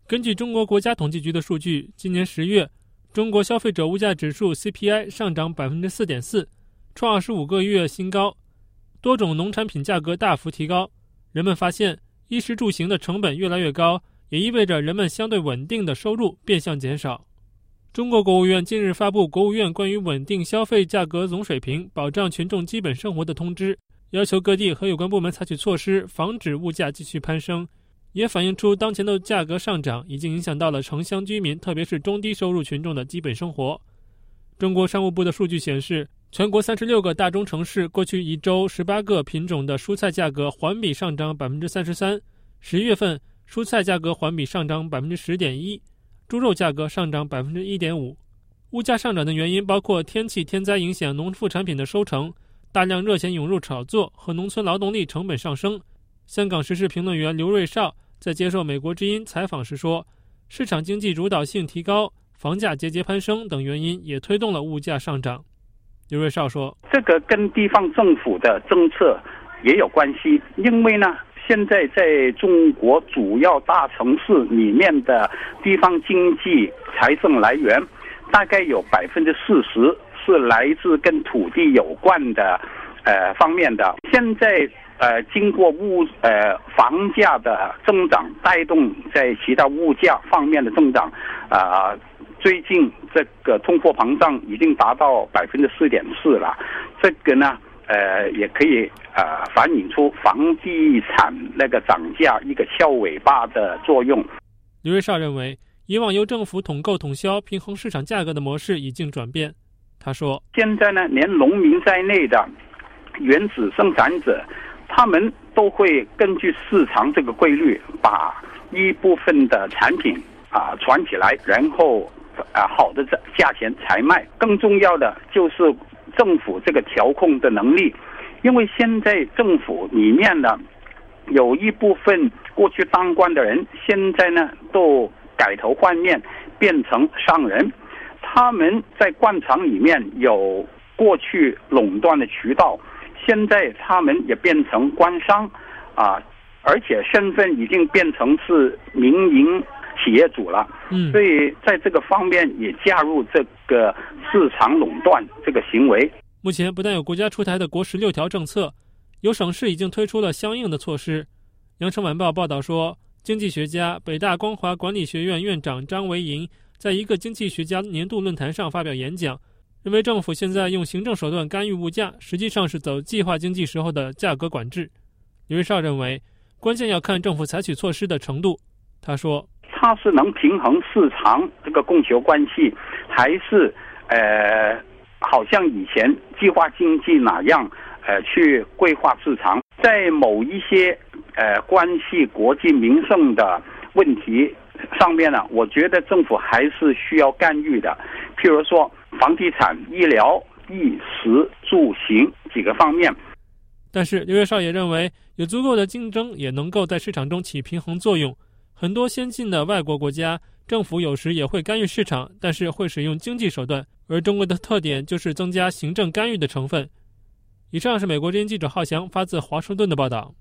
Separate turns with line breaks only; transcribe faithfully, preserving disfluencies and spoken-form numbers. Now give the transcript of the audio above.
根据中国国家统计局的数据，今年十月，中国消费者物价指数 C P I 上涨 百分之四点四， 创二十五个月新高，多种农产品价格大幅提高。人们发现衣食住行的成本越来越高，也意味着人们相对稳定的收入变相减少。中国国务院近日发布国务院关于稳定消费价格总水平、保障群众基本生活的通知，要求各地和有关部门采取措施，防止物价继续攀升，也反映出当前的价格上涨已经影响到了城乡居民，特别是中低收入群众的基本生活。中国商务部的数据显示，全国三十六个大中城市过去一周十八个品种的蔬菜价格环比上涨 百分之三十三， 十一月份蔬菜价格环比上涨 百分之十点一， 猪肉价格上涨 百分之一点五。 物价上涨的原因包括天气天灾影响农副产品的收成，大量热钱涌入炒作和农村劳动力成本上升。香港时事评论员刘瑞绍在接受美国之音采访时说，市场经济主导性提高、房价节节攀升等原因也推动了物价上涨。刘瑞绍说，
这个跟地方政府的政策也有关系，因为呢现在在中国主要大城市里面的地方经济财政来源大概有 百分之四十 是来自跟土地有关的呃方面的。现在呃经过物呃房价的增长带动在其他物价方面的增长，啊、呃、最近这个通货膨胀已经达到 百分之四点四 了，这个呢呃，也可以呃反映出房地产那个涨价一个翘尾巴的作用。
刘瑞绍认为，以往由政府统购统销平衡市场价格的模式已经转变。他说，
现在呢，连农民在内的原始生产者，他们都会根据市场这个规律，把一部分的产品啊传起来，然后啊好的价钱才卖。更重要的就是政府这个调控的能力，因为现在政府里面呢有一部分过去当官的人，现在呢都改头换面变成商人，他们在官场里面有过去垄断的渠道，现在他们也变成官商啊，而且身份已经变成是民营企业主了，
嗯，
所以在这个方面也加入这个市场垄断这个行为。
目前不但有国家出台的国十六条政策，有省市已经推出了相应的措施。羊城晚报报道说，经济学家、北大光华管理学院院长张维迎在一个经济学家年度论坛上发表演讲，认为政府现在用行政手段干预物价，实际上是走计划经济时候的价格管制。刘瑞绍认为，关键要看政府采取措施的程度。他说，
它是能平衡市场这个供求关系，还是呃好像以前计划经济那样呃去规划市场？在某一些呃关系国计民生的问题上面呢，我觉得政府还是需要干预的。譬如说房地产、医疗、衣食住行几个方面。
但是刘瑞绍也认为，有足够的竞争也能够在市场中起平衡作用。很多先进的外国国家，政府有时也会干预市场，但是会使用经济手段，而中国的特点就是增加行政干预的成分。以上是美国之音记者浩翔发自华盛顿的报道。